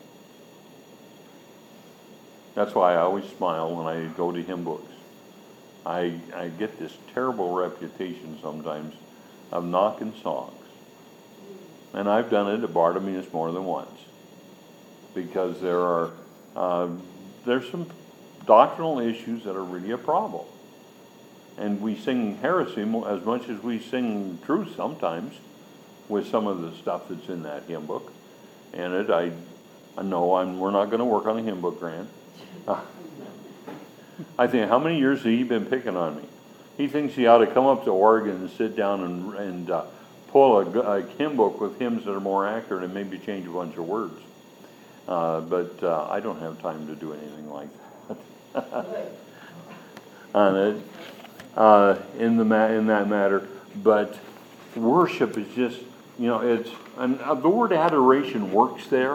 That's why I always smile when I go to hymn books. I, I get this terrible reputation sometimes of knocking songs. And I've done it at Bartimaeus more than once. Because there are uh, there's some doctrinal issues that are really a problem. And we sing heresy as much as we sing truth sometimes with some of the stuff that's in that hymn book. And it, I, I know I'm, we're not going to work on a hymn book, Grant. Uh, I think, how many years has he been picking on me? He thinks he ought to come up to Oregon and sit down and, and uh, pull a, a hymn book with hymns that are more accurate and maybe change a bunch of words. Uh, but uh, I don't have time to do anything like that. on it. Uh, in the ma- in that matter, but worship is just, you know, it's, and uh, the word adoration works there,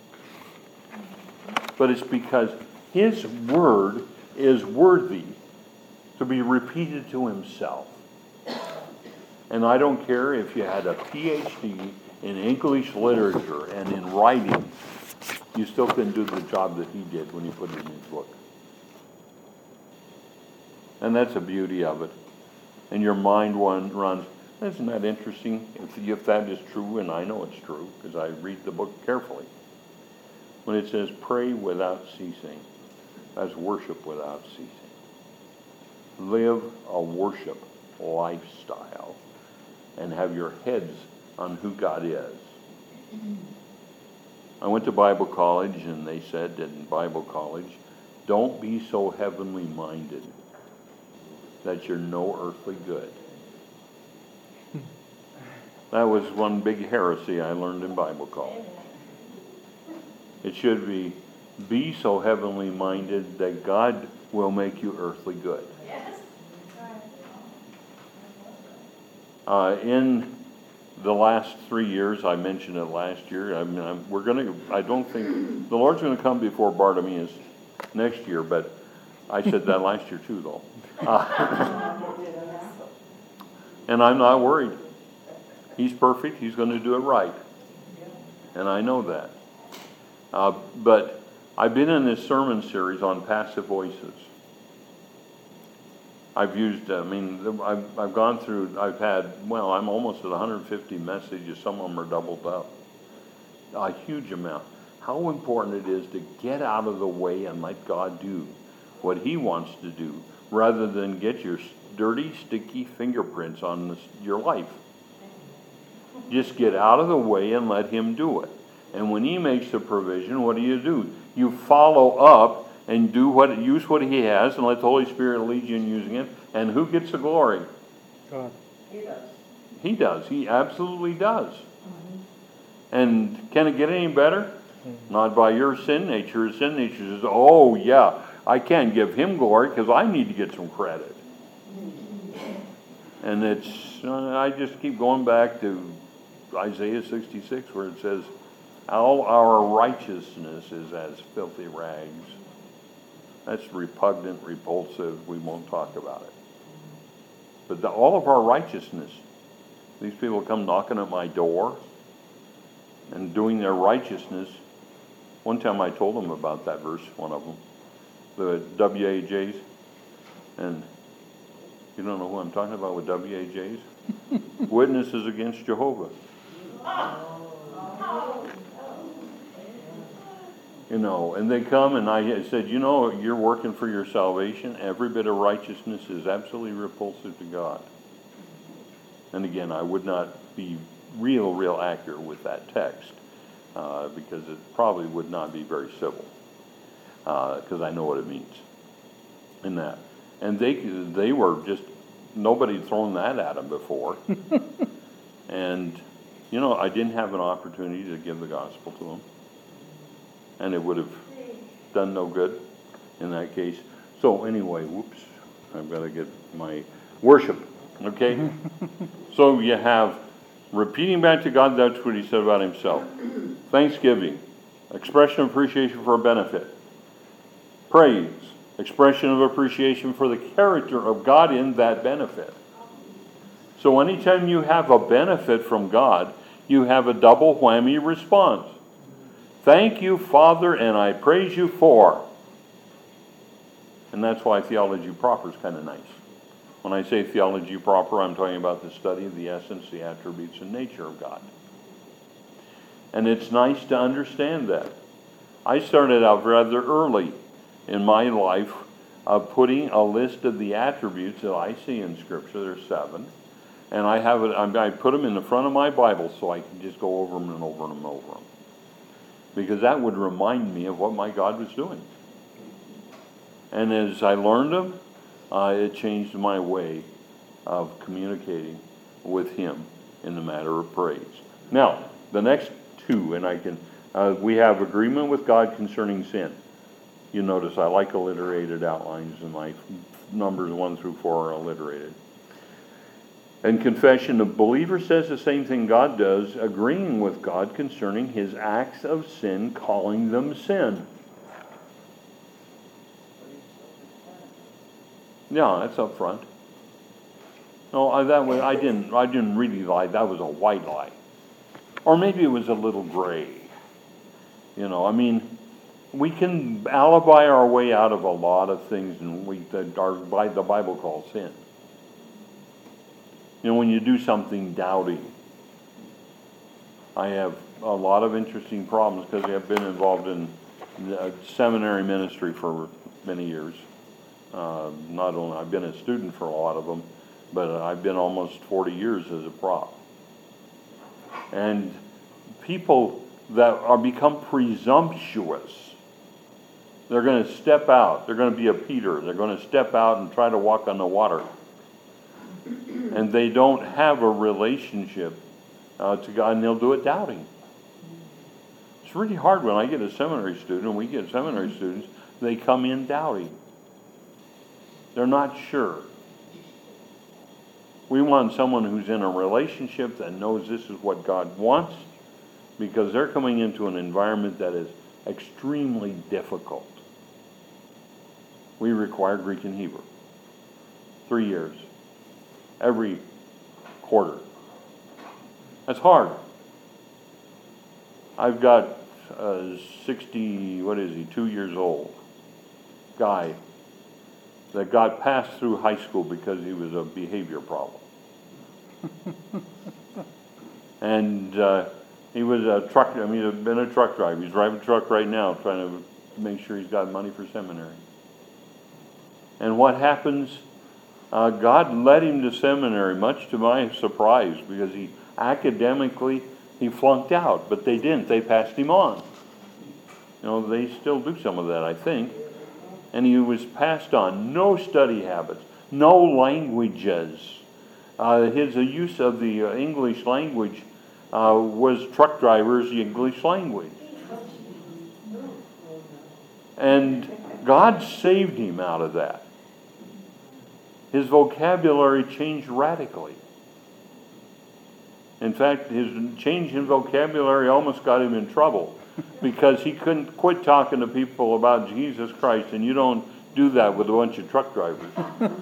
but it's because his word is worthy to be repeated to himself. And I don't care if you had a P H D in English literature and in writing, you still couldn't do the job that he did when he put it in his book. And that's the beauty of it. And your mind one runs, isn't that interesting? If, if that is true, and I know it's true, because I read the book carefully. When it says pray without ceasing, that's worship without ceasing. Live a worship lifestyle and have your heads on who God is. I went to Bible college, and they said in Bible college, don't be so heavenly minded that you're no earthly good. That was one big heresy I learned in Bible college. It should be, be so heavenly minded that God will make you earthly good. Uh, in the last three years, I mentioned it last year, I mean, I'm, we're going to, I don't think, the Lord's going to come before Bartimaeus next year, but I said that last year too, though. Uh, and I'm not worried. He's perfect. He's going to do it right. And I know that. Uh, but I've been in this sermon series on passive voices. I've used, I mean, I've, I've gone through, I've had, well, I'm almost at one hundred fifty messages. Some of them are doubled up. A huge amount. How important it is to get out of the way and let God do what he wants to do, rather than get your dirty, sticky fingerprints on this, your life. Just get out of the way and let him do it. And when he makes the provision, what do you do? You follow up and do what, use what he has, and let the Holy Spirit lead you in using it. And who gets the glory? God. He does. He does. He absolutely does. Mm-hmm. And can it get any better? Mm-hmm. Not by your sin nature. His sin nature says, oh yeah, I can't give him glory because I need to get some credit. And it's, uh, I just keep going back to Isaiah sixty-six, where it says, all our righteousness is as filthy rags. That's repugnant, repulsive. We won't talk about it. But the, all of our righteousness, these people come knocking at my door and doing their righteousness. One time I told them about that verse, one of them, the W A Js. And you don't know who I'm talking about with W A Js? Witnesses against Jehovah. You know, and they come, and I said, you know, you're working for your salvation. Every bit of righteousness is absolutely repulsive to God. And again, I would not be real, real accurate with that text, uh, because it probably would not be very civil, because uh, I know what it means. in that. And they, they were just, nobody had thrown that at them before. And, you know, I didn't have an opportunity to give the gospel to them. And it would have done no good in that case. So anyway, whoops, I've got to get my worship, okay? So you have repeating back to God, that's what he said about himself. Thanksgiving, expression of appreciation for a benefit. Praise, expression of appreciation for the character of God in that benefit. So anytime you have a benefit from God, you have a double whammy response. Thank you, Father, and I praise you for. And that's why theology proper is kind of nice. When I say theology proper, I'm talking about the study of the essence, the attributes, and nature of God. And it's nice to understand that. I started out rather early in my life of putting a list of the attributes that I see in Scripture. There's seven. And I have it, I put them in the front of my Bible so I can just go over them and over them and over them. Because that would remind me of what my God was doing. And as I learned them, uh, it changed my way of communicating with him in the matter of praise. Now, the next two, and I can, uh, we have agreement with God concerning sin. You notice I like alliterated outlines, and my numbers one through four are alliterated. And confession, the believer says the same thing God does, agreeing with God concerning his acts of sin, calling them sin. Yeah, that's up front. No, I, that was, I didn't. I didn't really lie. That was a white lie, or maybe it was a little gray. You know, I mean, we can alibi our way out of a lot of things, and we that our the Bible calls sin. You know, when you do something doubting. I have a lot of interesting problems because I've been involved in seminary ministry for many years. Uh, not only I've been a student for a lot of them, but I've been almost forty years as a prop. And people that are become presumptuous, they're going to step out. They're going to be a Peter. They're going to step out and try to walk on the water. And they don't have a relationship uh, to God, and they'll do it doubting. It's really hard when I get a seminary student, and we get seminary students, they come in doubting. They're not sure. We want someone who's in a relationship that knows this is what God wants, because they're coming into an environment that is extremely difficult. We require Greek and Hebrew. Three years. Every quarter. That's hard. I've got a sixty, what is he, two years old guy that got passed through high school because he was a behavior problem. And uh, he was a truck, I mean, he'd been a truck driver. He's driving a truck right now trying to make sure he's got money for seminary. And what happens? Uh, God led him to seminary, much to my surprise, because he academically, he flunked out, but they didn't. They passed him on. You know, they still do some of that, I think. And he was passed on. No study habits, no languages. Uh, his uh, use of the uh, English language uh, was truck drivers' English language. And God saved him out of that. His vocabulary changed radically. In fact, his change in vocabulary almost got him in trouble because he couldn't quit talking to people about Jesus Christ, and you don't do that with a bunch of truck drivers.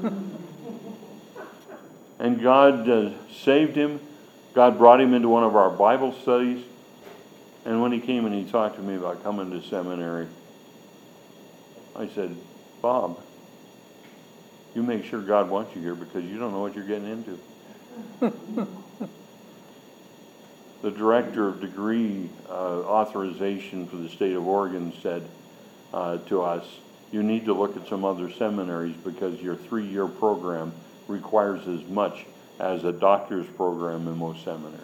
And God uh, saved him. God brought him into one of our Bible studies. And when he came and he talked to me about coming to seminary, I said, Bob, you make sure God wants you here because you don't know what you're getting into. The director of degree uh, authorization for the state of Oregon said uh, to us, you need to look at some other seminaries because your three-year program requires as much as a doctor's program in most seminaries.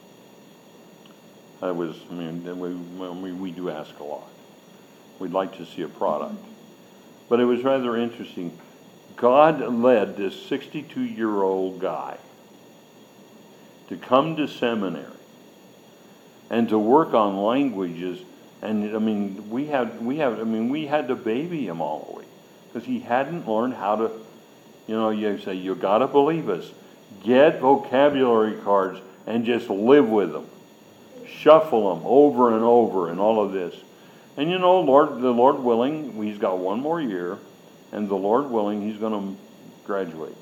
That was, I mean, we, we, we do ask a lot. We'd like to see a product. But it was rather interesting. God led this sixty-two-year-old guy to come to seminary and to work on languages. And I mean, we had, we have, I mean, we had to baby him all the way because he hadn't learned how to, you know, you say, you got to believe us. Get vocabulary cards and just live with them. Shuffle them over and over and all of this. And you know, Lord, the Lord willing, he's got one more year, and the Lord willing, he's going to graduate.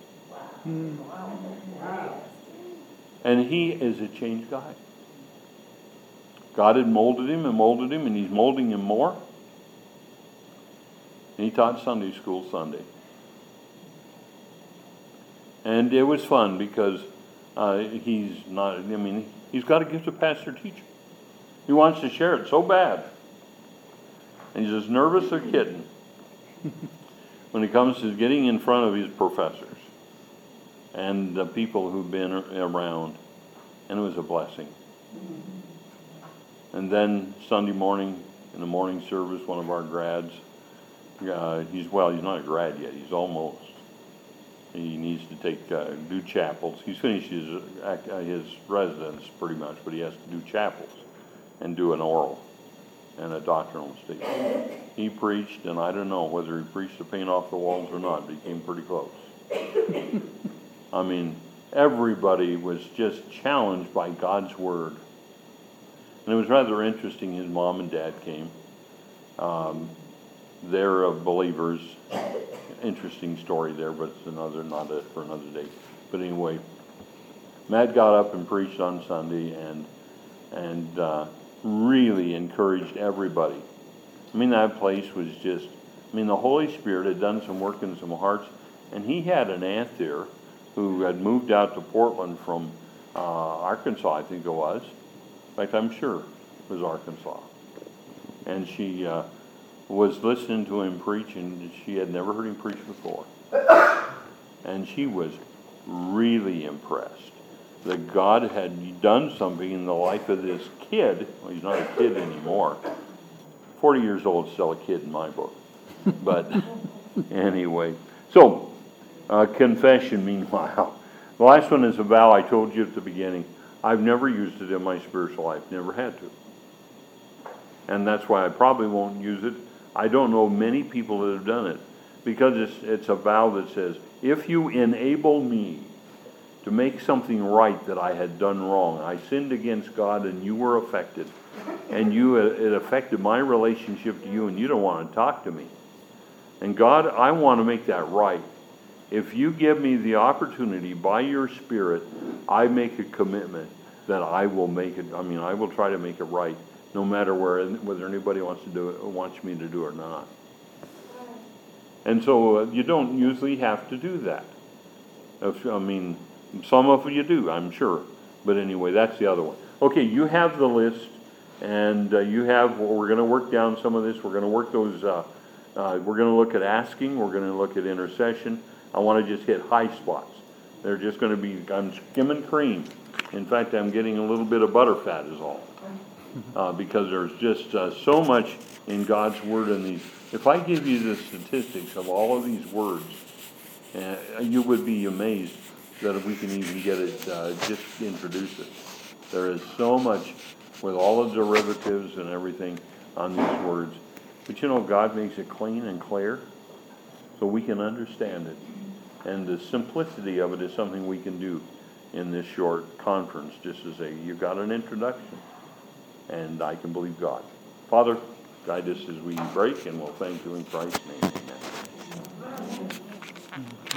And he is a changed guy. God had molded him and molded him, and he's molding him more. And he taught Sunday school Sunday. And it was fun because uh, he's not, I mean, he's got a gift of pastor-teacher. He wants to share it so bad. And he's as nervous as a kitten when it comes to getting in front of his professors and the people who've been around. And it was a blessing. And then Sunday morning, in the morning service, one of our grads, uh, he's, well, he's not a grad yet, he's almost. He needs to take, uh, do chapels. He's finished his, uh, his residence pretty much, but he has to do chapels and do an oral and a doctrinal statement. He preached, and I don't know whether he preached to paint off the walls or not, but he came pretty close. I mean, everybody was just challenged by God's word. And it was rather interesting. His mom and dad came. Um, they're uh, believers. Interesting story there, but it's another, not a, for another day. But anyway, Matt got up and preached on Sunday and and uh, really encouraged everybody. I mean, that place was just, I mean, the Holy Spirit had done some work in some hearts, and he had an aunt there who had moved out to Portland from uh, Arkansas, I think it was. In fact, I'm sure it was Arkansas. And she uh, was listening to him preach, and she had never heard him preach before. And she was really impressed that God had done something in the life of this kid. Well, he's not a kid anymore. forty years old is still a kid in my book. But anyway. So, uh, confession, meanwhile. The last one is a vow. I told you at the beginning. I've never used it in my spiritual life. Never had to. And that's why I probably won't use it. I don't know many people that have done it. Because it's, it's a vow that says, if you enable me to make something right that I had done wrong, I sinned against God and you were affected, and you it affected my relationship to you, and you don't want to talk to me. And God, I want to make that right. If you give me the opportunity by your Spirit, I make a commitment that I will make it, I mean, I will try to make it right, no matter where, whether anybody wants to do it, wants me to do it or not. And so uh, you don't usually have to do that. If, I mean, some of you do, I'm sure. But anyway, that's the other one. Okay, you have the list, and uh, you have, well, we're going to work down some of this. We're going to work those, uh, uh, we're going to look at asking. We're going to look at intercession. I want to just hit high spots. They're just going to be, I'm skimming cream. In fact, I'm getting a little bit of butter fat is all. Uh, because there's just uh, so much in God's Word in these. If I give you the statistics of all of these words, uh, you would be amazed that we can even get it, uh, just introduce it. There is so much with all the derivatives and everything on these words. But you know, God makes it clean and clear so we can understand it. And the simplicity of it is something we can do in this short conference, just to say, you've got an introduction. And I can believe God. Father, guide us as we break, and we'll thank you in Christ's name. Amen.